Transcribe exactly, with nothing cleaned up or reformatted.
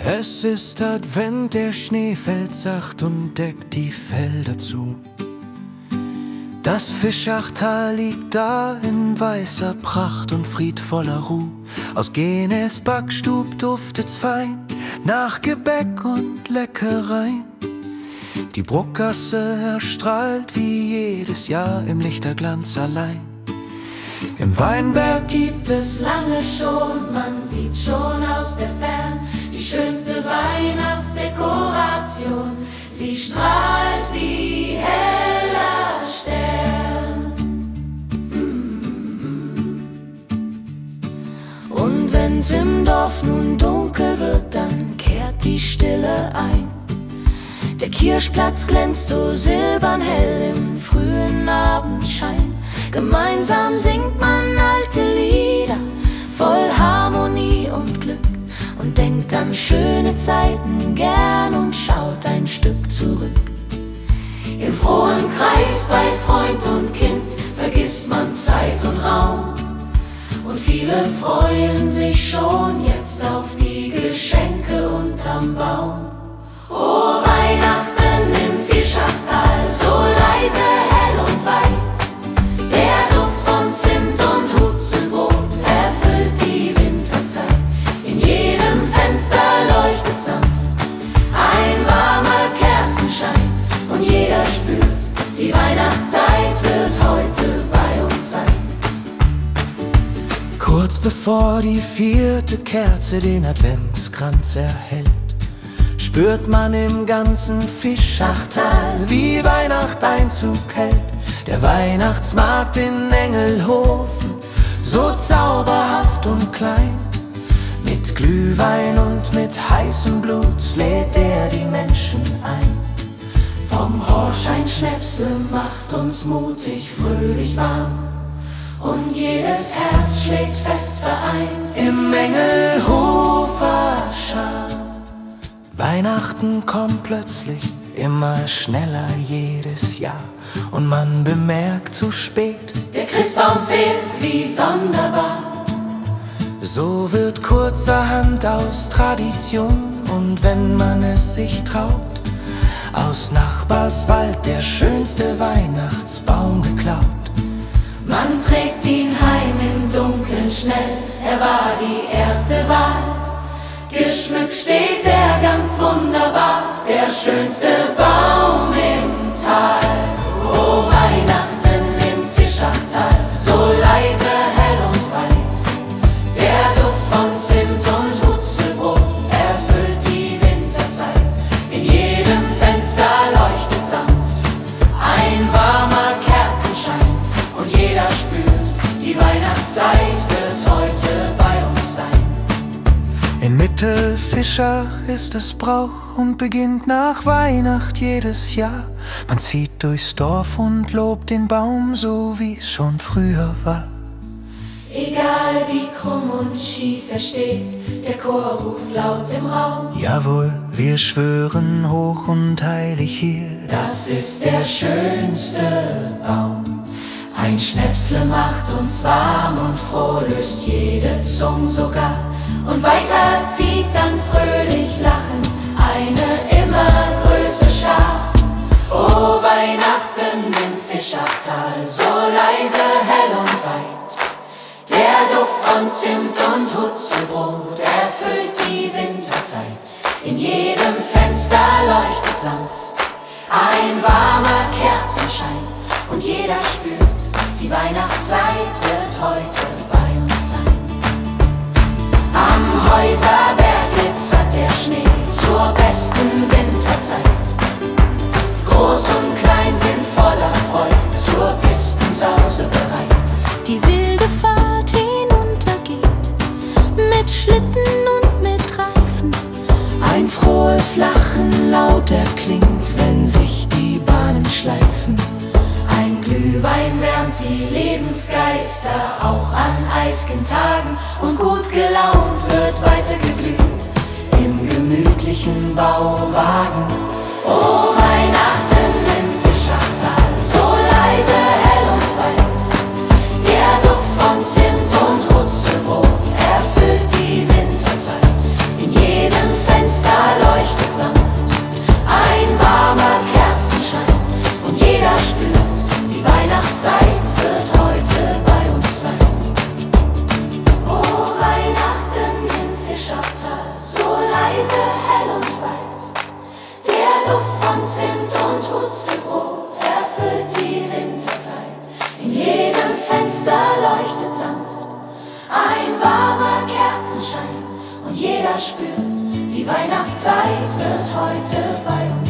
Es ist Advent, der Schnee fällt sacht und deckt die Felder zu. Das Fischachtal liegt da in weißer Pracht und friedvoller Ruh. Aus Genes Backstub duftet's fein nach Gebäck und Leckereien. Die Bruckgasse erstrahlt wie jedes Jahr im Lichterglanz allein. Im Weinberg gibt es lange schon, man sieht schon aus der Fern, die schönste Weihnachtsdekoration. Sie strahlt wie heller Stern. Und wenn's im Dorf nun dunkel wird, dann kehrt die Stille ein. Der Kirchplatz glänzt so silbern hell im frühen Abendschein. Gemeinsam singt man alte Lieder, voll Harmonie und Glück, und denkt an schöne Zeiten gern und schaut ein Stück zurück. Im frohen Kreis bei Freund und Kind vergisst man Zeit und Raum, und viele freuen sich schon jetzt auf die Geschenke unterm Baum. O Weihnachten im Fischachtal, so leise, hell und weit. Der Duft von Zimt und Hutzenbrot erfüllt die Winterzeit. In jedem Fenster leuchtet sanft ein warmer Kerzenschein, und jeder spürt, die Weihnachtszeit wird heute bei uns sein. Kurz bevor die vierte Kerze den Adventskranz erhellt, spürt man im ganzen Fischachtal, wie Weihnacht Einzug hält. Der Weihnachtsmarkt in Engelhofen, so zauberhaft und klein. Mit Glühwein und mit heißem Blut lädt er die Menschen ein. Vom Horschein Schnäpsel macht uns mutig, fröhlich warm, und jedes Herz schlägt fest vereint im Engelhofer Charme. Weihnachten kommt plötzlich immer schneller jedes Jahr, und man bemerkt zu spät, der Christbaum fehlt, wie sonderbar. So wird kurzerhand aus Tradition, und wenn man es sich traut, aus Nachbarswald der schönste Weihnachtsbaum geklaut. Man trägt ihn heim im Dunkeln schnell, er war die erste Wahl. Geschmückt steht er ganz wunderbar, der schönste Baum im Tal. O Weihnachten im Fischachtal, so leise, hell und weit. Der Duft von Zimt und Hutzenbrot erfüllt die Winterzeit. In jedem Fenster leuchtet sanft ein warmer Kerzenschein, und jeder spürt, die Weihnachtszeit wird heute bei uns sein. In Mittelfischach ist es Brauch und beginnt nach Weihnacht jedes Jahr. Man zieht durchs Dorf und lobt den Baum, so wie es schon früher war. Egal wie krumm und schief er steht, der Chor ruft laut im Raum. Jawohl, wir schwören hoch und heilig hier, das ist der schönste Baum. Ein Schnäpsle macht uns warm und froh, löst jede Zunge sogar. Und weiter zieht dann fröhlich lachend eine immer größere Schar. O Weihnachten im Fischachtal, so leise, hell und weit. Der Duft von Zimt und Hutzenbrot erfüllt die Winterzeit. In jedem Fenster leuchtet sanft ein warmer Kerzenschein, und jeder spürt, die Weihnachtszeit wird heute bei uns sein. Am Häuserberg glitzert der Schnee zur besten Winterzeit. Groß und klein sind voller Freude zur Pistensause bereit. Die wilde Fahrt hinuntergeht, mit Schlitten und mit Reifen. Ein frohes Lachen laut erklingt, wenn sich die Bahnen schleifen. Ein Glühwein wärmt die Lebensgeister, auch an eisgen Tagen, und gut gelaunt wird weiter geglüht im gemütlichen Bauwagen. O Weihnachten im Fischachtal, so leise, hell und weit. Der Duft von Zimt und Hutzenbrot erfüllt die Winterzeit. In jedem Fenster und jeder spürt, die Weihnachtszeit wird heute bei uns.